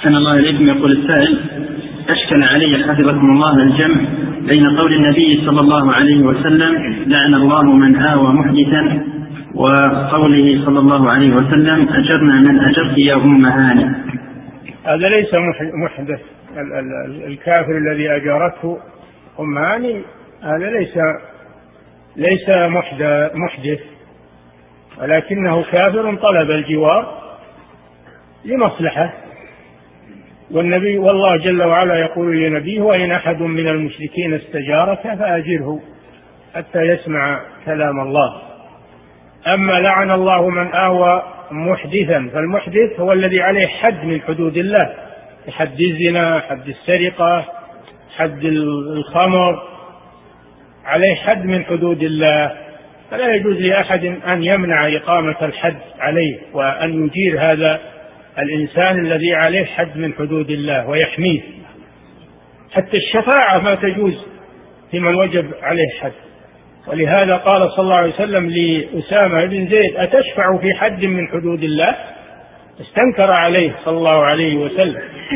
أحسن الله إليكم. يقول السائل: أشكل علي حفظكم الله الجمع بين قول النبي صلى الله عليه وسلم لعن الله من آوى محدثا وقوله صلى الله عليه وسلم أجرنا من أجرت يا أم هانئ. هذا ليس محدث. الكافر الذي أجرته أم هانئ هذا ليس محدث، ولكنه كافر طلب الجوار لمصلحة. والله جل وعلا يقول لنبيه: وإن أحد من المشركين استجارك فأجره حتى يسمع كلام الله. أما لعن الله من آوى محدثا، فالمحدث هو الذي عليه حد من حدود الله، حد الزنا، حد السرقة، حد الخمر، عليه حد من حدود الله، فلا يجوز لأحد أن يمنع إقامة الحد عليه وأن يجير هذا الإنسان الذي عليه حد من حدود الله ويحميه. حتى الشفاعة ما تجوز في من وجب عليه حد. ولهذا قال صلى الله عليه وسلم لأسامة بن زيد: أتشفع في حد من حدود الله؟ استنكر عليه صلى الله عليه وسلم.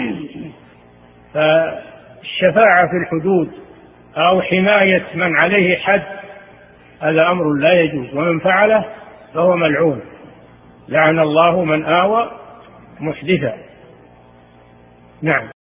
فالشفاعة في الحدود أو حماية من عليه حد هذا أمر لا يجوز، ومن فعله فهو ملعون. لعن الله من آوى محدثا. نعم.